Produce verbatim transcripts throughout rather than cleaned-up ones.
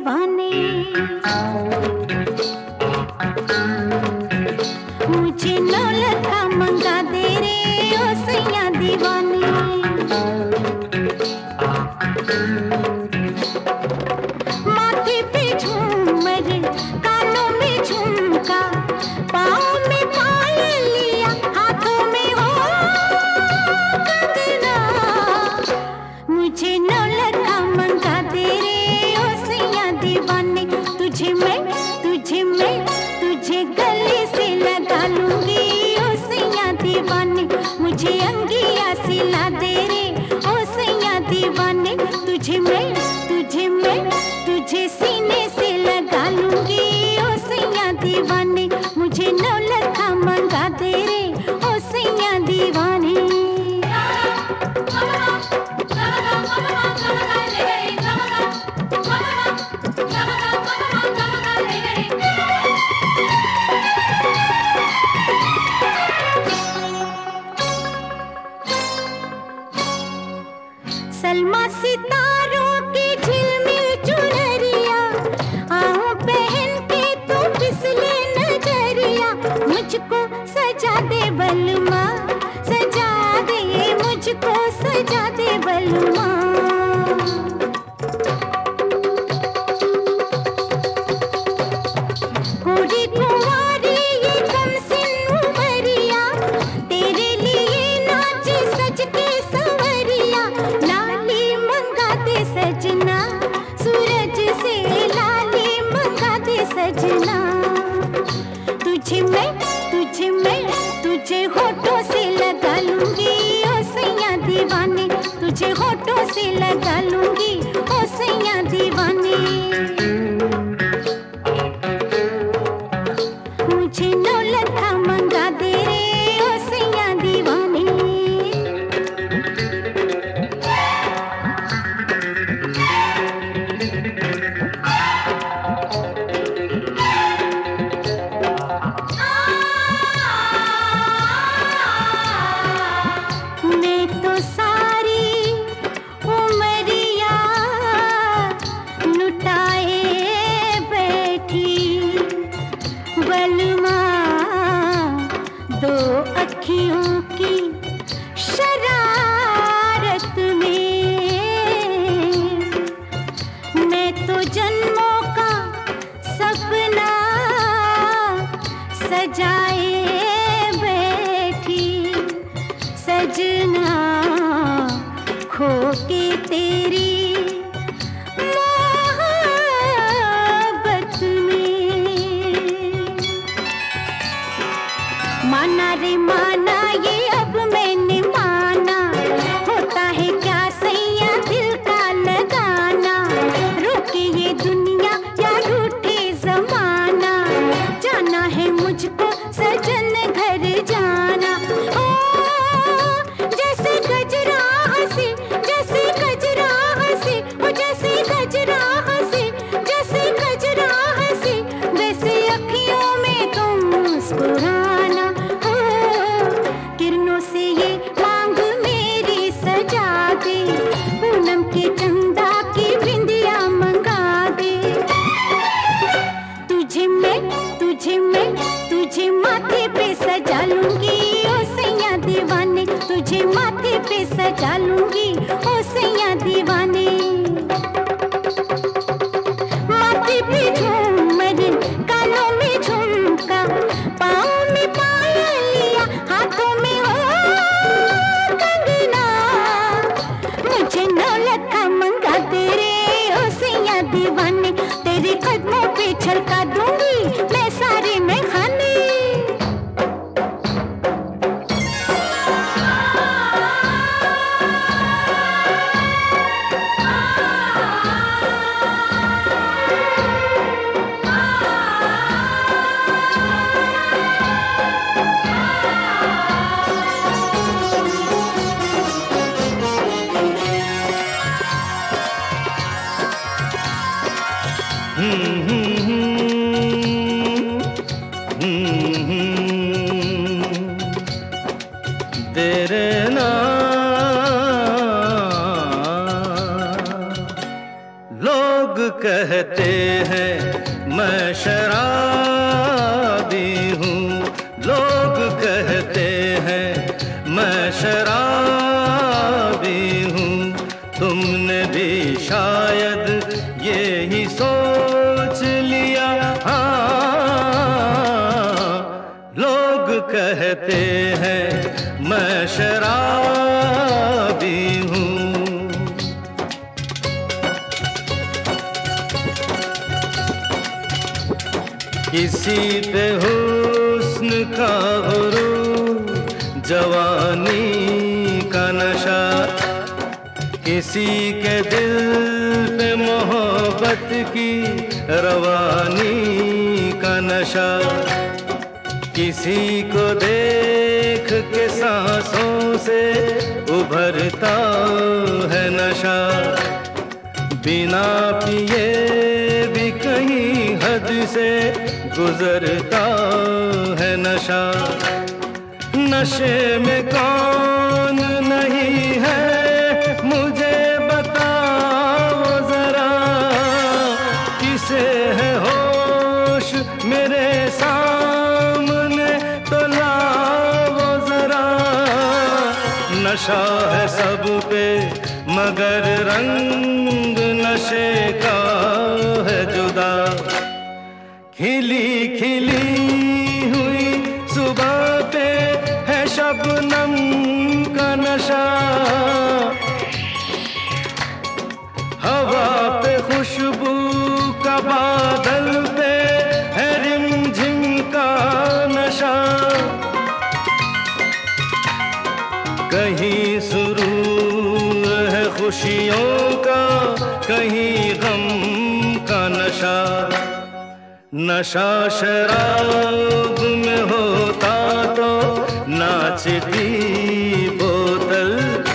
दीवाने, मुझे नौलखा मंगा दे रे ओ सैया दीवाने। माथे पे झूमर, कानों में झुमका, पाँव में पायलिया, हाथों में हो कंगना, मुझे नौलखा मंगा दे रे ओ सैया दीवाने। तुझे मैं तुझे मैं तुझे गले से लगा लूंगी ओ सैया दीवाने, मुझे अंगिया सिला दे रे ओ सैया दीवाने। तुझे मैं तुझे मैं तुझे सीने से लगा लूंगी ओ सैया दीवाने, मुझे नौलखा मंगा दे रे ओ सैया दीवाने। सलमा सितारों की झिलमिल चुनरिया, आऊं पहन के तू फिसले नजरिया, मुझको सजा दे बलमा, सजा दे मुझको सजा दे बलमा। गोरी कुंवारी ये कमसिन उमरिया, तेरे लिए नाचे सज के संवरिया, लाली मंगा दे सजना, सूरज से लाली मंगा दे सजना। तुझे मैं तुझे मैं तुझे होठों से लगा लूंगी ओ सैया दीवाने, तुझे होठों से लगा लूंगी ओ सैया दीवाने। मुझे नौलखा मंगा दे रे ओ सैया दीवाने। मैं तो सारी उमरिया लुटाए बैठी, बलमा दो अखियों की शरारत में, मैं तो जन्मों का सपना सजाए बैठी, सजना खो के तेरी मोहब्बत में। माना रे माना ये अब मैंने माना, होता है क्या सैया दिल का लगाना, रोके ये दुनिया या रूठे जमाना, जाना है मुझको सजन घर जाना। ओ जैसे गजरा हंसे, जैसे गजरा हंसे, ओ जैसे गजरा हंसे, जैसे गजरा हंसे, वैसे अखियों में तुम मुस्कुराना। हो किरणों से ये मांग मेरी सजा दे, पूनम के चंदा की बिंदिया मंगा दे। तुझे मैं तुझे मैं तुझे माथे पे सजा लूंगी ओ सैया दीवाने, तुझे माथे पे सजा लूंगी ओ सैया दीवाने। माथे पे झूमर, कानों में झुमका, पाँव में पायलिया, हाथों में हो कंगना, मुझे नौलखा मंगा दे रे ओ सैया दीवाने। तेरे कदमों पे छलका दूंगी मैं सारे में खाने। तेरे नाम लोग कह कहते हैं मैं शराबी हूँ, लोग कहते हैं मैं शराबी हूँ। तुमने भी शायद ये ही सोच लिया, हाँ, लोग कहते हैं मैं शराबी हूँ। किसी पे हुस्न का गुरूर, जवानी का नशा, किसी के दिल पे मोहब्बत की रवानी का नशा, किसी को देख के सांसों से उभरता है नशा, बिना पिए भी कहीं हद से गुजरता है नशा। नशे में कौन नहीं है मुझे बताओ जरा, किसे है होश मेरे सामने तो लाओ जरा। नशा है सब पे मगर रंग नशे का है जुदा, खिली खिली हुई सुबह पे है शबनम का नशा, हवा पे खुशबू का बादल पे है रिमझिम का नशा, कहीं सुरूर है खुशियों का कहीं गम का नशा। नशा शराब में होता तो नाचती बोतल,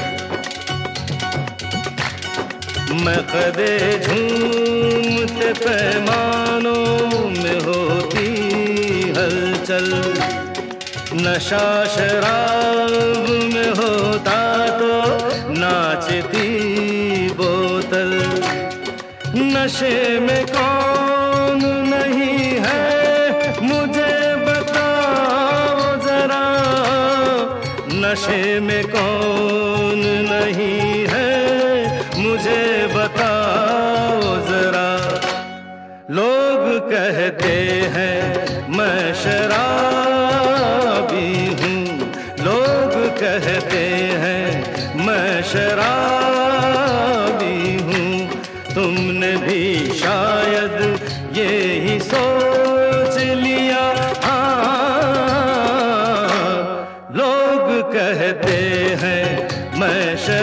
मैं कदे झूमते पैमानों में होती हलचल। नशा शराब में होता तो नाचती बोतल, नशे में कौन नहीं है मुझे बताओ जरा, नशे में कौन नहीं है मुझे बताओ जरा। लोग कहते हैं मैं शराबी हूँ, लोग कहते हैं मैं शराबी हूँ। तुमने भी शायद ये ही सोच लिया, हाँ, लोग कहते हैं मैं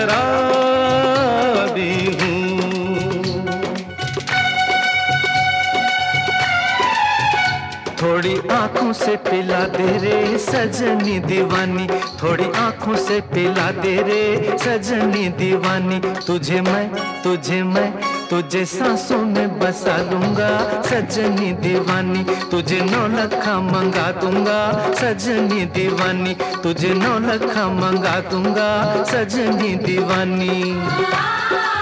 शराबी हूँ। थोड़ी आंखों से पिला दे रे सजनी दीवानी, थोड़ी आंखों से पिला दे रे सजनी दीवानी। तुझे मैं तुझे मैं तुझे सांसों में बसा लूंगा सजनी दीवानी, तुझे नौ लखा मंगा दूंगा सजनी दीवानी, तुझे नौ लखा मंगा दूंगा सजनी दीवानी।